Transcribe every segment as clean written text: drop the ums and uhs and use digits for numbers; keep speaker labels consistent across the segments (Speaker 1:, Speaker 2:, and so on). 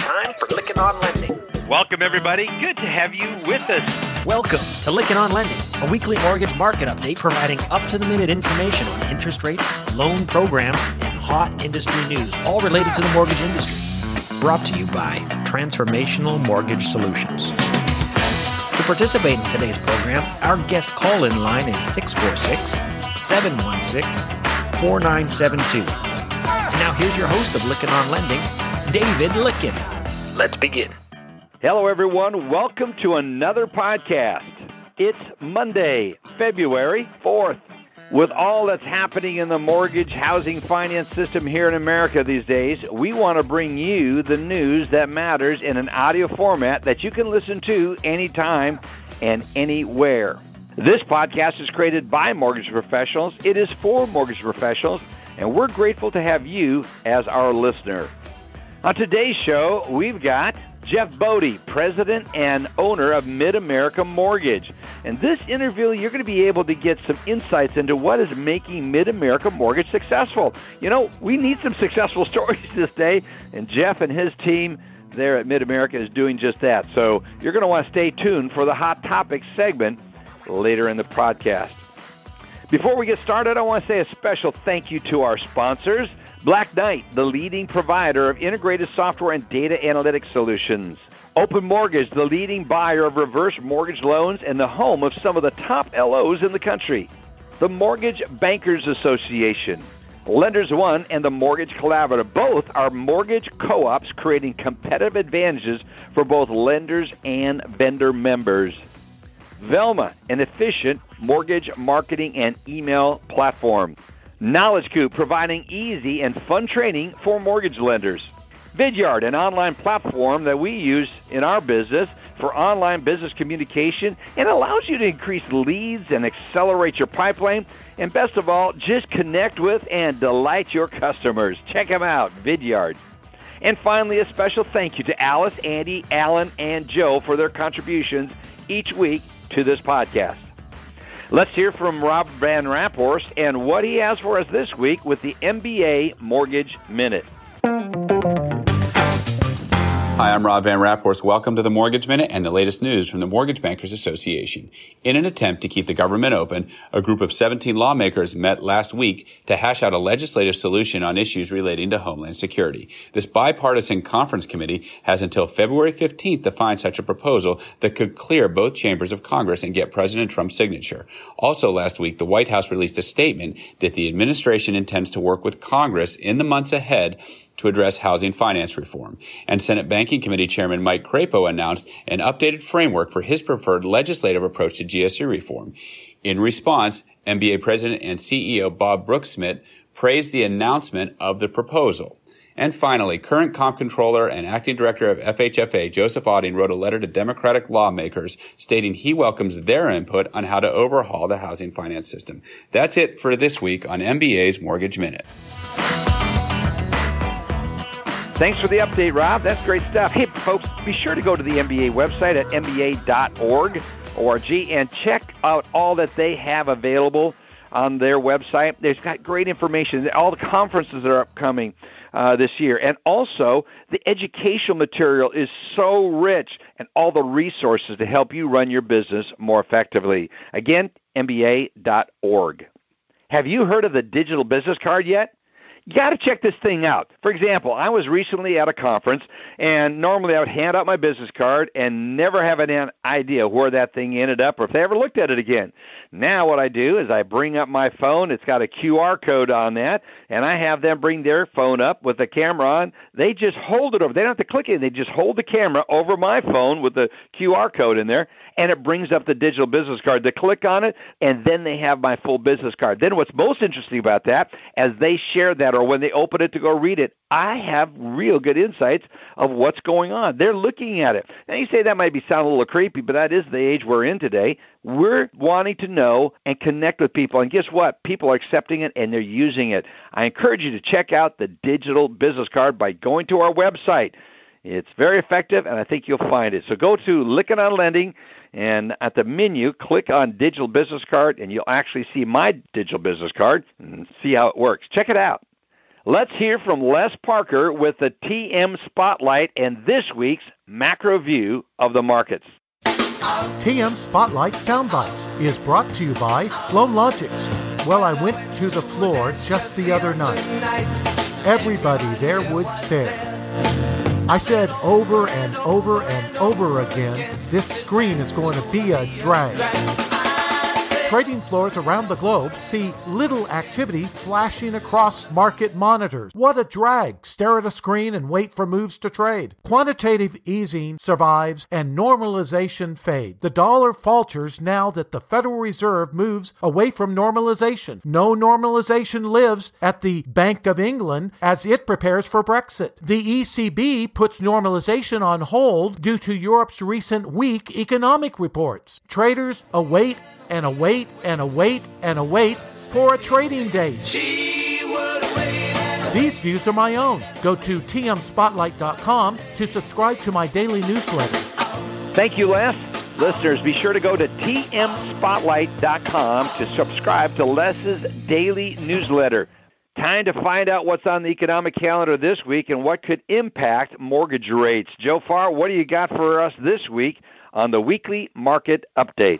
Speaker 1: time for Lykken on Lending.
Speaker 2: Welcome, everybody. Good to have you with us.
Speaker 1: Welcome to Lykken on Lending, a weekly mortgage market update providing up-to-the-minute information on interest rates, loan programs, and hot industry news, all related to the mortgage industry. Brought to you by Transformational Mortgage Solutions. To participate in today's program, our guest call-in line is 646-716-4972. And now here's your host of Lykken on Lending, David Lykken. Let's begin.
Speaker 3: Hello, everyone. Welcome to another podcast. It's Monday, February 4th. With all that's happening in the mortgage housing finance system here in America these days, we want to bring you the news that matters in an audio format that you can listen to anytime and anywhere. This podcast is created by mortgage professionals. It is for mortgage professionals, and we're grateful to have you as our listener. On today's show, we've got Jeff Bodie, president and owner of Mid-America Mortgage. In this interview, you're going to be able to get some insights into what is making Mid-America Mortgage successful. You know, we need some successful stories this day, and Jeff and his team there at Mid-America is doing just that. So you're going to want to stay tuned for the Hot Topics segment later in the podcast. Before we get started, I want to say a special thank you to our sponsors, Black Knight, the leading provider of integrated software and data analytics solutions. Open Mortgage, the leading buyer of reverse mortgage loans and the home of some of the top LOs in the country. The Mortgage Bankers Association. Lenders One and the Mortgage Collaborative. Both are mortgage co-ops creating competitive advantages for both lenders and vendor members. Velma, an efficient mortgage marketing and email platform. Knowledge Coop, providing easy and fun training for mortgage lenders. Vidyard, an online platform that we use in our business for online business communication and allows you to increase leads and accelerate your pipeline. And best of all, just connect with and delight your customers. Check them out, Vidyard. And finally, a special thank you to Alice, Andy, Alan, and Joe for their contributions each week to this podcast. Let's hear from Rob Van Raphorst and what he has for us this week with the MBA Mortgage Minute.
Speaker 4: Hi, I'm Rob Van Raphorst. Welcome to the Mortgage Minute and the latest news from the Mortgage Bankers Association. In an attempt to keep the government open, a group of 17 lawmakers met last week to hash out a legislative solution on issues relating to Homeland Security. This bipartisan conference committee has until February 15th to find such a proposal that could clear both chambers of Congress and get President Trump's signature. Also last week, the White House released a statement that the administration intends to work with Congress in the months ahead to address housing finance reform. And Senate Banking Committee Chairman Mike Crapo announced an updated framework for his preferred legislative approach to GSE reform. In response, MBA President and CEO Bob Brooksmith praised the announcement of the proposal. And finally, current comptroller and acting director of FHFA, Joseph Otting, wrote a letter to Democratic lawmakers stating he welcomes their input on how to overhaul the housing finance system. That's it for this week on MBA's Mortgage Minute.
Speaker 3: Thanks for the update, Rob. That's great stuff. Hey, folks, be sure to go to the MBA website at mba.org, and check out all that they have available on their website. They've got great information. All the conferences that are upcoming this year. And also, the educational material is so rich and all the resources to help you run your business more effectively. Again, mba.org. Have you heard of the digital business card yet? You got to check this thing out. For example, I was recently at a conference, and normally I would hand out my business card and never have an idea where that thing ended up or if they ever looked at it again. Now what I do is I bring up my phone. It's got a QR code on that, and I have them bring their phone up with the camera on. They just hold it over. They don't have to click it. They just hold the camera over my phone with the QR code in there, and it brings up the digital business card. They click on it, and then they have my full business card. Then what's most interesting about that, as they share that or when they open it to go read it, I have real good insights of what's going on. They're looking at it. Now, you say that might sound a little creepy, but that is the age we're in today. We're wanting to know and connect with people. And guess what? People are accepting it, and they're using it. I encourage you to check out the digital business card by going to our website. It's very effective, and I think you'll find it. So go to Lykken on Lending, and at the menu, click on Digital Business Card, and you'll actually see my digital business card and see how it works. Check it out. Let's hear from Les Parker with the TM Spotlight and this week's macro view of the markets.
Speaker 5: TM Spotlight Soundbites is brought to you by LoanLogix. Well, I went to the floor just the other night. Everybody there would stare. I said over and over and over again, this screen is going to be a drag. Trading floors around the globe see little activity flashing across market monitors. What a drag. Stare at a screen and wait for moves to trade. Quantitative easing survives and normalization fade. The dollar falters now that the Federal Reserve moves away from normalization. No normalization lives at the Bank of England as it prepares for Brexit. The ECB puts normalization on hold due to Europe's recent weak economic reports. Traders await and await and await and await for a trading date. These views are my own. Go to tmspotlight.com to subscribe to my daily newsletter.
Speaker 3: Thank you, Les. Listeners, be sure to go to tmspotlight.com to subscribe to Les's daily newsletter. Time to find out what's on the economic calendar this week and what could impact mortgage rates. Joe Farr, what do you got for us this week on the weekly market update?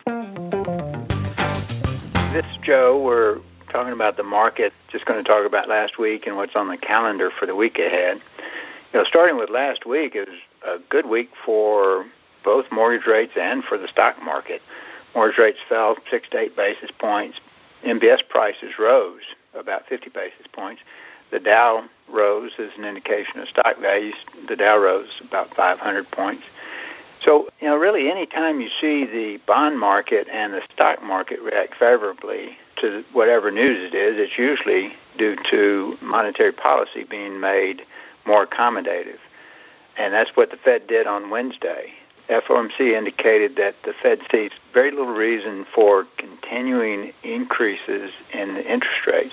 Speaker 6: This is Joe. We're talking about the market. Just going to talk about last week and what's on the calendar for the week ahead. Starting with last week, it was a good week for both mortgage rates and for the stock market. Mortgage rates fell 6 to 8 basis points. MBS prices rose about 50 basis points. The Dow rose as an indication of stock values. The Dow rose about 500 points. So, really any time you see the bond market and the stock market react favorably to whatever news it is, it's usually due to monetary policy being made more accommodative. And that's what the Fed did on Wednesday. FOMC indicated that the Fed sees very little reason for continuing increases in the interest rates.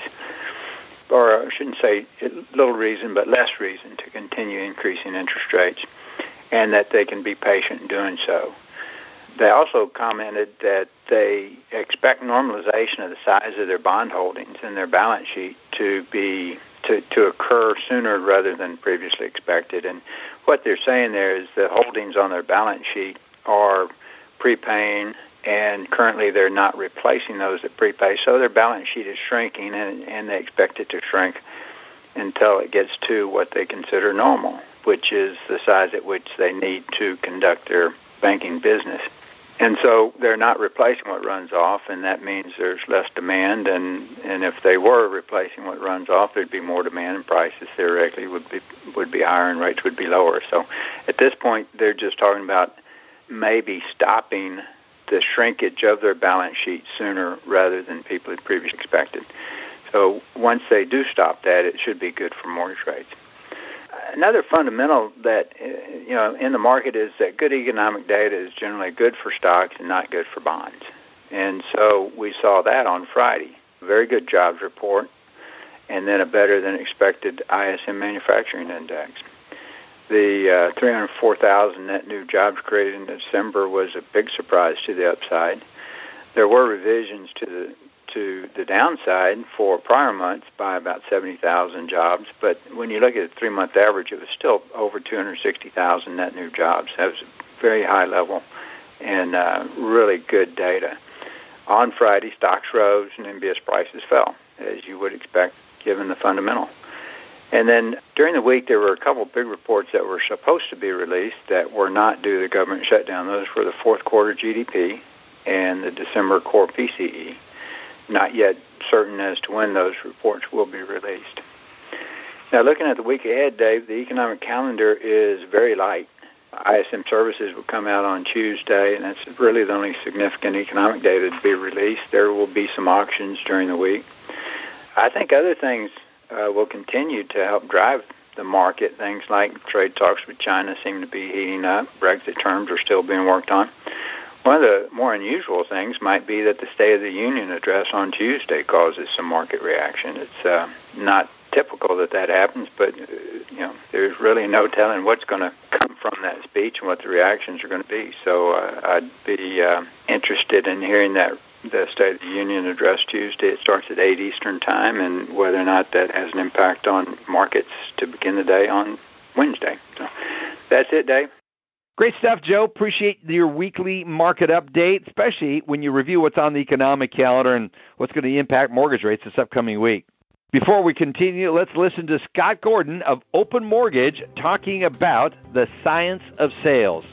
Speaker 6: Or I shouldn't say little reason, but less reason to continue increasing interest rates, and that they can be patient in doing so. They also commented that they expect normalization of the size of their bond holdings in their balance sheet to occur sooner rather than previously expected. And what they're saying there is the holdings on their balance sheet are prepaying, and currently they're not replacing those that prepay. So their balance sheet is shrinking, and they expect it to shrink until it gets to what they consider normal, which is the size at which they need to conduct their banking business. And so they're not replacing what runs off, and that means there's less demand. And if they were replacing what runs off, there'd be more demand, and prices theoretically would be higher, and rates would be lower. So at this point, they're just talking about maybe stopping the shrinkage of their balance sheet sooner rather than people had previously expected. So once they do stop that, it should be good for mortgage rates. Another fundamental that in the market is that good economic data is generally good for stocks and not good for bonds. And so we saw that on Friday. A very good jobs report, and then a better than expected ISM manufacturing index. The 304,000 net new jobs created in December was a big surprise to the upside. There were revisions to the downside for prior months by about 70,000 jobs, but when you look at the 3-month average, it was still over 260,000 net new jobs. That was a very high level and really good data. On Friday, stocks rose and MBS prices fell, as you would expect given the fundamental. And then during the week, there were a couple big reports that were supposed to be released that were not due to the government shutdown. Those were the fourth quarter GDP and the December core PCE. Not yet certain as to when those reports will be released. Now, looking at the week ahead, Dave, the economic calendar is very light. ISM services will come out on Tuesday, and that's really the only significant economic data to be released. There will be some auctions during the week. I think other things will continue to help drive the market. Things like trade talks with China seem to be heating up. Brexit terms are still being worked on. One of the more unusual things might be that the State of the Union address on Tuesday causes some market reaction. It's not typical that happens, but there's really no telling what's going to come from that speech and what the reactions are going to be. So I'd be interested in hearing that the State of the Union address Tuesday. It starts at 8 Eastern Time, and whether or not that has an impact on markets to begin the day on Wednesday. So that's it, Dave.
Speaker 3: Great stuff, Joe. Appreciate your weekly market update, especially when you review what's on the economic calendar and what's going to impact mortgage rates this upcoming week. Before we continue, let's listen to Scott Gordon of Open Mortgage talking about the science of sales.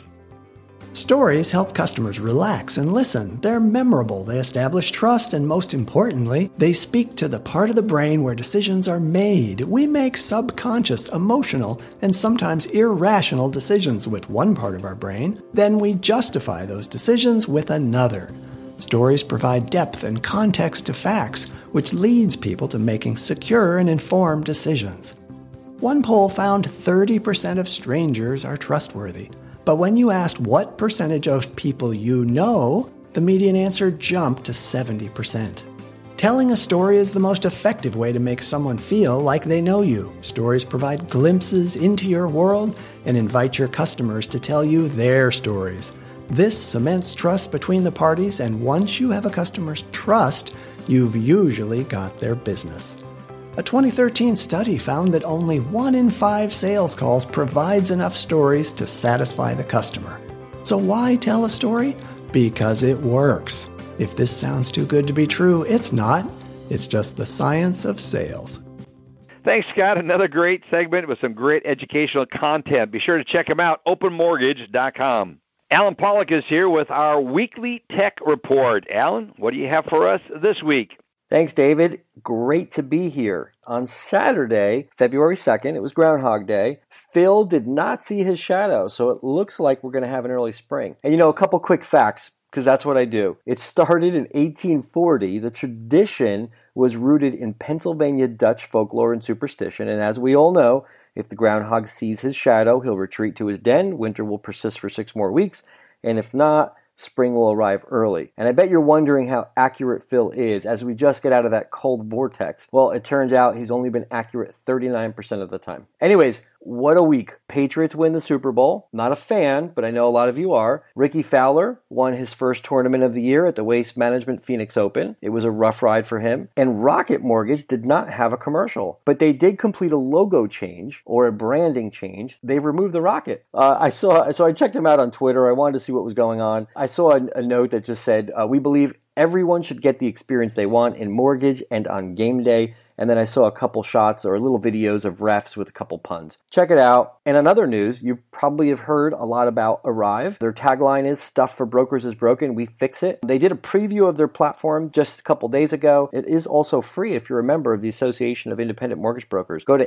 Speaker 7: Stories help customers relax and listen. They're memorable, they establish trust, and most importantly, they speak to the part of the brain where decisions are made. We make subconscious, emotional, and sometimes irrational decisions with one part of our brain. Then we justify those decisions with another. Stories provide depth and context to facts, which leads people to making secure and informed decisions. One poll found 30% of strangers are trustworthy. But when you asked what percentage of people you know, the median answer jumped to 70%. Telling a story is the most effective way to make someone feel like they know you. Stories provide glimpses into your world and invite your customers to tell you their stories. This cements trust between the parties, and once you have a customer's trust, you've usually got their business. A 2013 study found that only 1 in 5 sales calls provides enough stories to satisfy the customer. So why tell a story? Because it works. If this sounds too good to be true, it's not. It's just the science of sales.
Speaker 3: Thanks, Scott. Another great segment with some great educational content. Be sure to check them out, openmortgage.com. Alan Pollock is here with our weekly tech report. Alan, what do you have for us this week?
Speaker 8: Thanks, David. Great to be here. On Saturday, February 2nd, it was Groundhog Day. Phil did not see his shadow, so it looks like we're going to have an early spring. And a couple quick facts, because that's what I do. It started in 1840. The tradition was rooted in Pennsylvania Dutch folklore and superstition. And as we all know, if the groundhog sees his shadow, he'll retreat to his den. Winter will persist for 6 more weeks. And if not, spring will arrive early. And I bet you're wondering how accurate Phil is as we just get out of that cold vortex. Well, it turns out he's only been accurate 39% of the time. Anyways, what a week. Patriots win the Super Bowl. Not a fan, but I know a lot of you are. Ricky Fowler won his first tournament of the year at the Waste Management Phoenix Open. It was a rough ride for him. And Rocket Mortgage did not have a commercial, but they did complete a logo change or a branding change. They've removed the rocket. I checked them out on Twitter. I wanted to see what was going on. I saw a note that just said, we believe everyone should get the experience they want in mortgage and on game day. And then I saw a couple shots or little videos of refs with a couple puns. Check it out. And on other news, you probably have heard a lot about Arrive. Their tagline is, "Stuff for brokers is broken, we fix it." They did a preview of their platform just a couple days ago. It is also free if you're a member of the Association of Independent Mortgage Brokers. Go to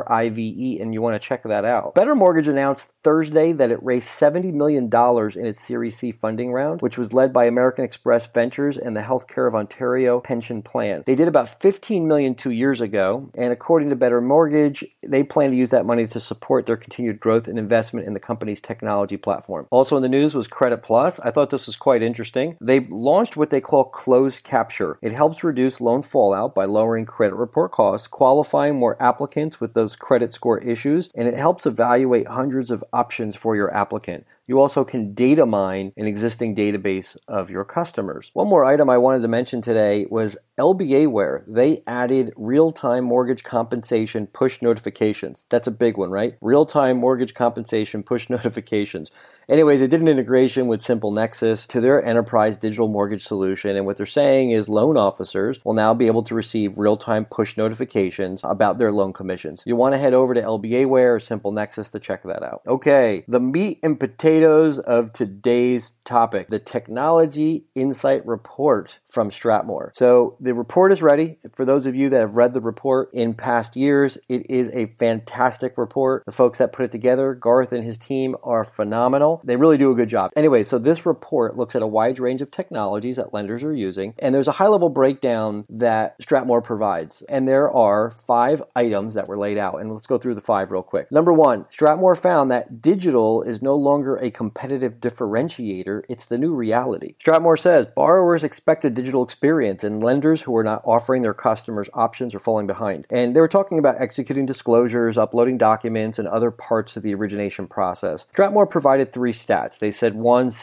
Speaker 8: ARIVE and you want to check that out. Better Mortgage announced Thursday that it raised $70 million in its Series C funding round, which was led by American Express Ventures and the Healthcare of Ontario Pension Plan. They did about $15 million 2 years ago, and according to Better Mortgage, they plan to use that money to support their continued growth and investment in the company's technology platform. Also in the news was Credit Plus. I thought this was quite interesting. They launched what they call Closed Capture. It helps reduce loan fallout by lowering credit report costs, qualifying more applicants with those credit score issues, and it helps evaluate hundreds of options for your applicant. You also can data mine an existing database of your customers. One more item I wanted to mention today was LBAware. They added real-time mortgage compensation push notifications. That's a big one, right? Real-time mortgage compensation push notifications. Anyways, it did an integration with SimpleNexus to their enterprise digital mortgage solution, and what they're saying is loan officers will now be able to receive real-time push notifications about their loan commissions. You want to head over to LBAware or SimpleNexus to check that out. Okay, the meat and potatoes of today's topic, the Technology Insight Report from Stratmore. So the report is ready. For those of you that have read the report in past years, it is a fantastic report. The folks that put it together, Garth and his team, are phenomenal. They really do a good job. Anyway, so this report looks at a wide range of technologies that lenders are using, and there's a high-level breakdown that Stratmore provides. And there are 5 items that were laid out, and let's go through the 5 real quick. Number 1, Stratmore found that digital is no longer a competitive differentiator, it's the new reality. Stratmore says borrowers expect a digital experience, and lenders who are not offering their customers options are falling behind. And they were talking about executing disclosures, uploading documents, and other parts of the origination process. Stratmore provided 3 three stats. They said,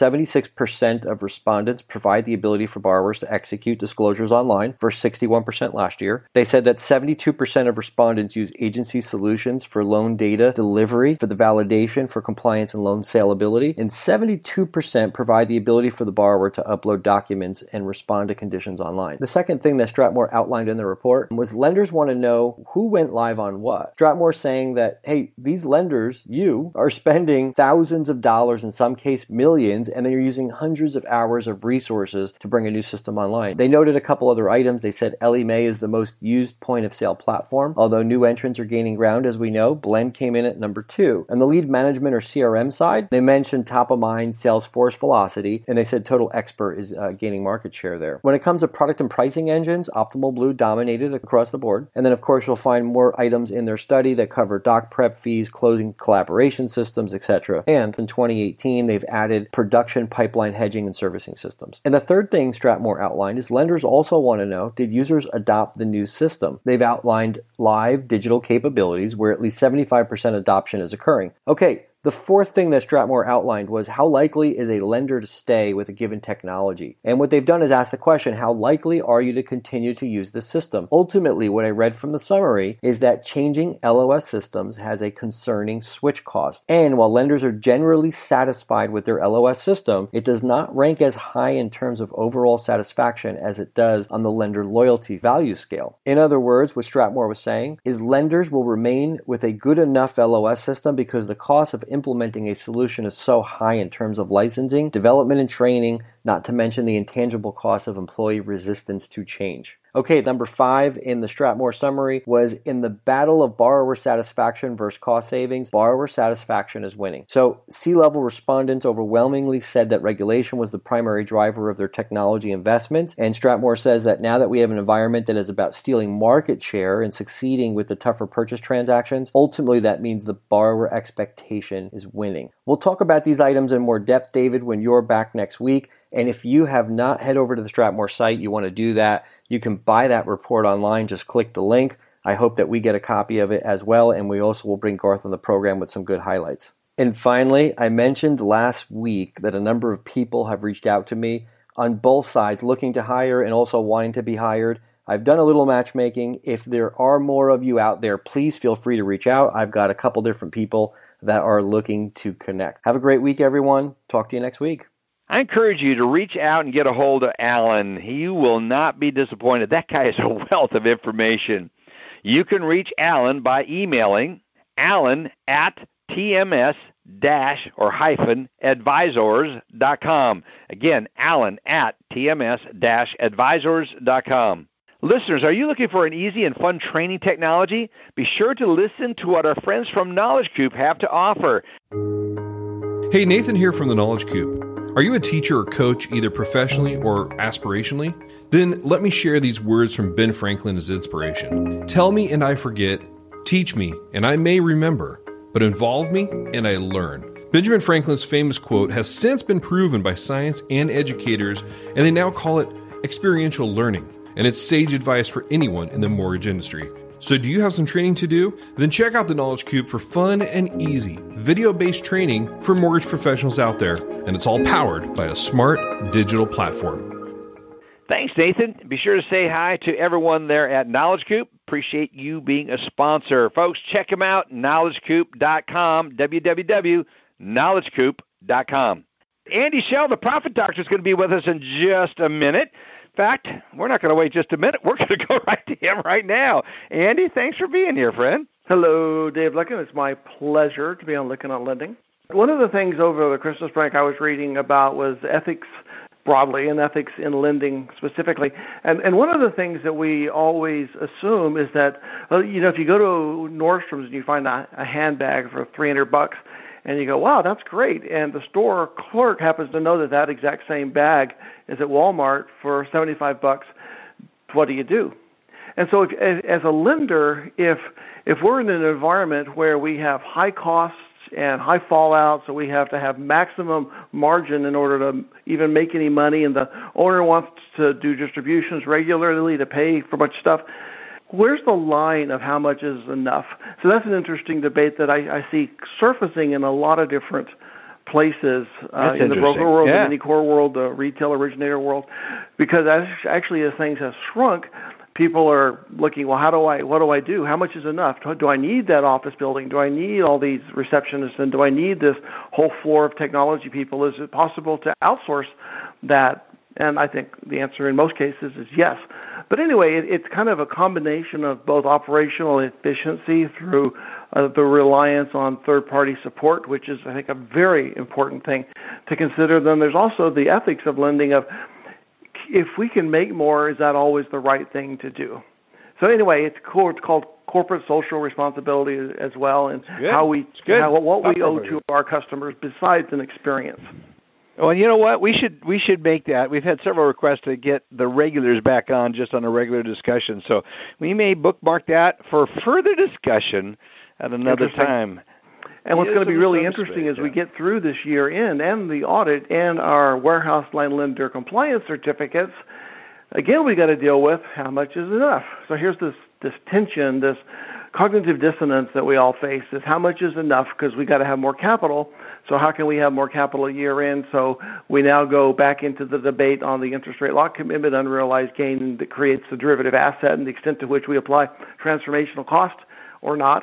Speaker 8: 76% of respondents provide the ability for borrowers to execute disclosures online versus 61% last year. They said that 72% of respondents use agency solutions for loan data delivery, for the validation, for compliance and loan saleability, and 72% provide the ability for the borrower to upload documents and respond to conditions online. The second thing that Strathmore outlined in the report was lenders want to know who went live on what. Strathmore saying that, hey, these lenders, you, are spending thousands of dollars, in some case millions, and they're using hundreds of hours of resources to bring a new system online. They noted a couple other items. They said Ellie Mae is the most used point of sale platform. Although new entrants are gaining ground, as we know, Blend came in at number 2. On the lead management or CRM side, they mentioned top of mind Salesforce Velocity, and they said Total Expert is gaining market share there. When it comes to product and pricing engines, Optimal Blue dominated across the board. And then, of course, you'll find more items in their study that cover doc prep fees, closing collaboration systems, etc. And in 2018, they've added production pipeline hedging and servicing systems. And the third thing Strathmore outlined is lenders also want to know, did users adopt the new system? They've outlined live digital capabilities where at least 75% adoption is occurring. Okay. The fourth thing that Strathmore outlined was how likely is a lender to stay with a given technology? And what they've done is ask the question, how likely are you to continue to use the system? Ultimately, what I read from the summary is that changing LOS systems has a concerning switch cost. And while lenders are generally satisfied with their LOS system, it does not rank as high in terms of overall satisfaction as it does on the lender loyalty value scale. In other words, what Strathmore was saying is lenders will remain with a good enough LOS system because the cost of implementing a solution is so high in terms of licensing, development, and training, not to mention the intangible cost of employee resistance to change. Okay, number 5 in the Strathmore summary was in the battle of borrower satisfaction versus cost savings, borrower satisfaction is winning. So C-level respondents overwhelmingly said that regulation was the primary driver of their technology investments. And Strathmore says that now that we have an environment that is about stealing market share and succeeding with the tougher purchase transactions, ultimately that means the borrower expectation is winning. We'll talk about these items in more depth, David, when you're back next week. And if you have not head over to the Strathmore site, you want to do that. You can buy that report online. Just click the link. I hope that we get a copy of it as well. And we also will bring Garth on the program with some good highlights. And finally, I mentioned last week that a number of people have reached out to me on both sides, looking to hire and also wanting to be hired. I've done a little matchmaking. If there are more of you out there, please feel free to reach out. I've got a couple different people that are looking to connect. Have a great week, everyone. Talk to you next week.
Speaker 3: I encourage you to reach out and get a hold of Alan. You will not be disappointed. That guy is a wealth of information. You can reach Alan by emailing alan@tms-advisors.com. Again, alan@tms-advisors.com. Listeners, are you looking for an easy and fun training technology? Be sure to listen to what our friends from Knowledge Coop have to offer.
Speaker 9: Hey, Nathan here from the Knowledge Coop. Are you a teacher or coach, either professionally or aspirationally? Then let me share these words from Ben Franklin as inspiration. Tell me and I forget, teach me and I may remember, but involve me and I learn. Benjamin Franklin's famous quote has since been proven by science and educators, and they now call it experiential learning, and it's sage advice for anyone in the mortgage industry. So do you have some training to do? Then check out the Knowledge Coop for fun and easy, video-based training for mortgage professionals out there. And it's all powered by a smart digital platform.
Speaker 3: Thanks, Nathan. Be sure to say hi to everyone there at Knowledge Coop. Appreciate you being a sponsor. Folks, check them out, knowledgecoop.com, www.knowledgecoop.com. Andy Schell, the Profit Doctor, is going to be with us in just a minute. In fact, we're not going to wait just a minute. We're going to go right to him right now. Andy, thanks for being here, friend.
Speaker 10: Hello, Dave Lykken. It's my pleasure to be on Lykken on Lending. One of the things over the Christmas break I was reading about was ethics broadly and ethics in lending specifically. And one of the things that we always assume is that, if you go to Nordstrom's and you find a handbag for $300, and you go, wow, that's great. And the store clerk happens to know that exact same bag is at Walmart for $75. What do? And so as a lender, if we're in an environment where we have high costs and high fallout, so we have to have maximum margin in order to even make any money, and the owner wants to do distributions regularly to pay for much stuff, where's the line of how much is enough? So that's an interesting debate that I see surfacing in a lot of different places in the broker world, the mini core world, the retail originator world, because actually as things have shrunk, people are looking, well, what do I do? How much is enough? Do I need that office building? Do I need all these receptionists? And do I need this whole floor of technology people? Is it possible to outsource that? And I think the answer in most cases is yes. But anyway, it's kind of a combination of both operational efficiency through the reliance on third-party support, which is, I think, a very important thing to consider. Then there's also the ethics of lending of, if we can make more, is that always the right thing to do? So anyway, it's called corporate social responsibility as well, and what we owe to our customers besides an experience.
Speaker 11: Well, you know what? We should make that. We've had several requests to get the regulars back on just on a regular discussion. So we may bookmark that for further discussion at another time.
Speaker 10: And what's going to be really interesting as we get through this year end and the audit and our warehouse line lender compliance certificates, again, we got to deal with how much is enough. So here's this tension, this cognitive dissonance that we all face is how much is enough, because we got to have more capital. So how can we have more capital a year in? So we now go back into the debate on the interest rate lock commitment, unrealized gain that creates the derivative asset and the extent to which we apply transformational cost or not.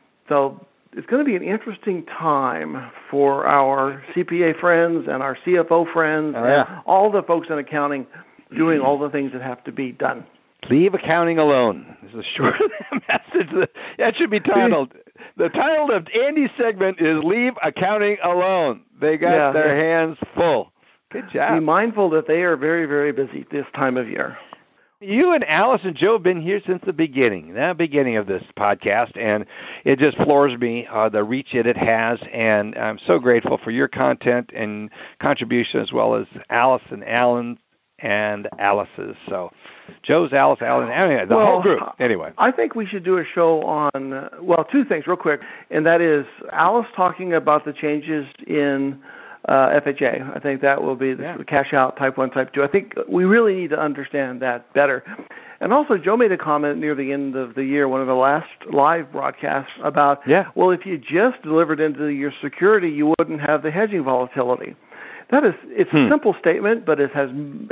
Speaker 10: So it's going to be an interesting time for our CPA friends and our CFO friends and all the folks in accounting doing all the things that have to be done.
Speaker 11: Leave accounting alone. This is a short message. That should be titled. The title of Andy's segment is Leave Accounting Alone. They got their hands full. Good job.
Speaker 10: Be mindful that they are very, very busy this time of year.
Speaker 11: You and Alice and Joe have been here since the beginning of this podcast, and it just floors me, the reach it has, and I'm so grateful for your content and contribution, as well as Alice and Alan and Alice's. So Joe's, Alice, Alan, the whole group. Anyway.
Speaker 10: I think we should do a show on, two things real quick, and that is Alice talking about the changes in FHA. I think that will be the cash out type 1, type 2. I think we really need to understand that better. And also, Joe made a comment near the end of the year, one of the last live broadcasts, about, well, if you just delivered into your security, you wouldn't have the hedging volatility. It's a simple statement, but it has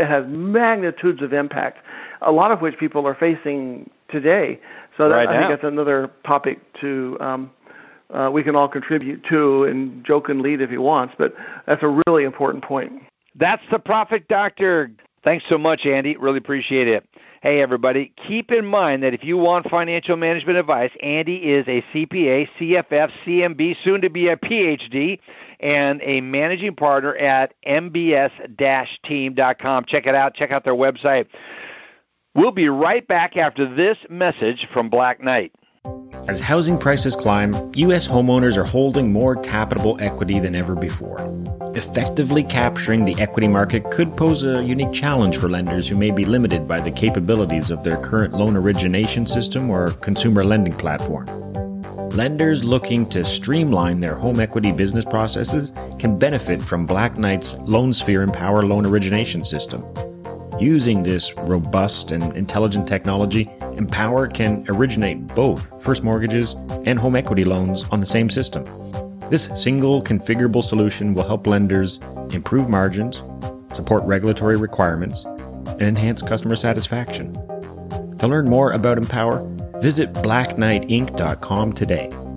Speaker 10: magnitudes of impact, a lot of which people are facing today. So I think that's another topic to we can all contribute to, and Joe can lead if he wants, but that's a really important point.
Speaker 3: That's the Profit Doctor. Thanks so much, Andy. Really appreciate it. Hey, everybody, keep in mind that if you want financial management advice, Andy is a CPA, CFF, CMB, soon to be a PhD, and a managing partner at mbs-team.com. Check it out. Check out their website. We'll be right back after this message from Black Knight.
Speaker 1: As housing prices climb, U.S. homeowners are holding more tappable equity than ever before. Effectively capturing the equity market could pose a unique challenge for lenders who may be limited by the capabilities of their current loan origination system or consumer lending platform. Lenders looking to streamline their home equity business processes can benefit from Black Knight's LoanSphere Empower loan origination system. Using this robust and intelligent technology, Empower can originate both first mortgages and home equity loans on the same system. This single configurable solution will help lenders improve margins, support regulatory requirements, and enhance customer satisfaction. To learn more about Empower, visit blackknightinc.com today.